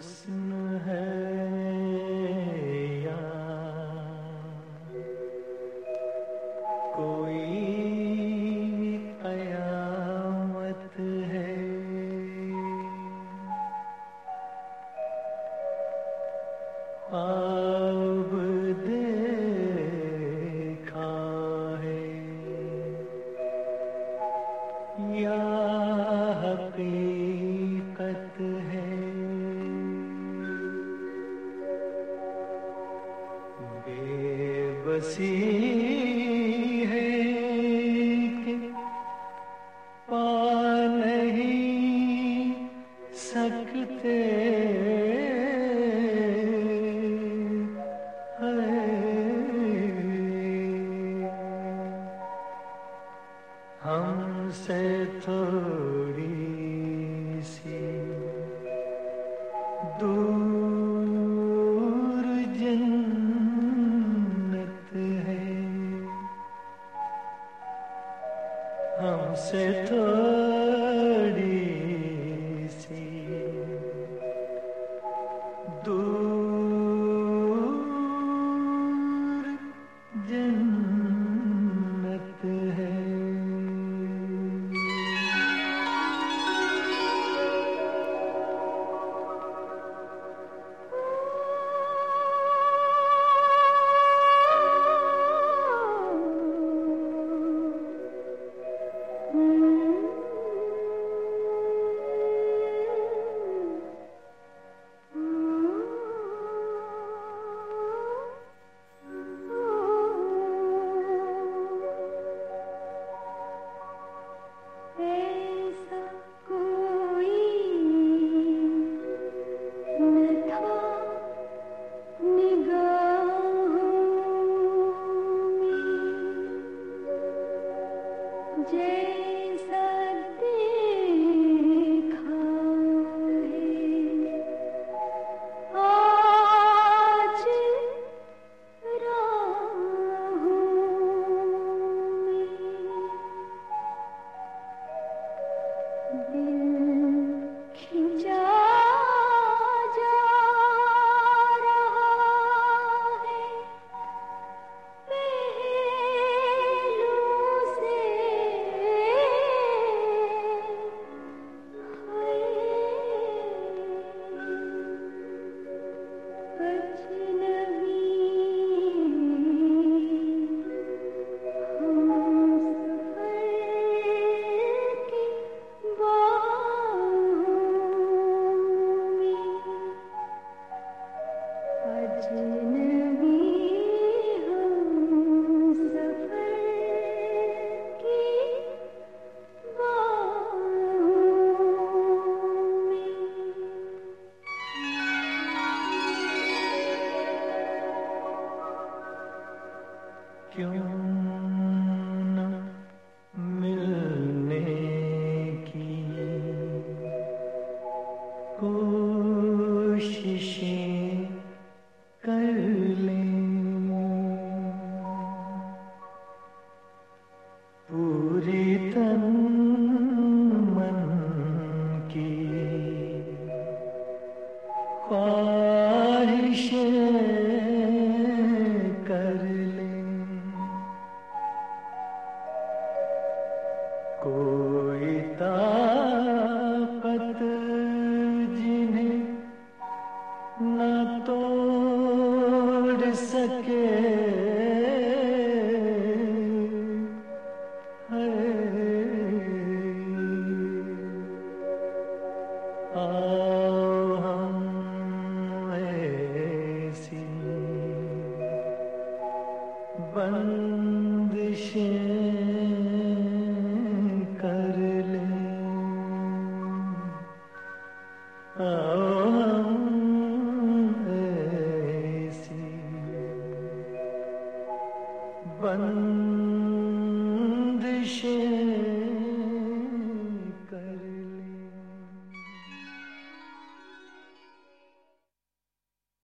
हुस्न है या कोई कयामत है, ख्वाब देखा है या हकीकत है, बेबसी है कि पा नहीं सकते हमसे थोड़ी सी दूर जन्नत है, हमसे थोड़ी सी दूर जन्नत है। जैसा देखा है आज राहों में, दिल खिंचा जा रहा है पहलू से, क्यों न मिलने की कोशिशें कर लें, पूरी तन मन की ख्वाहिशें कर लें, कोई ताकत जिन्हें न तोड़ सके आओ हम ऐसी बंदिशें कर लें, आओ हम ऐसी बंदिशें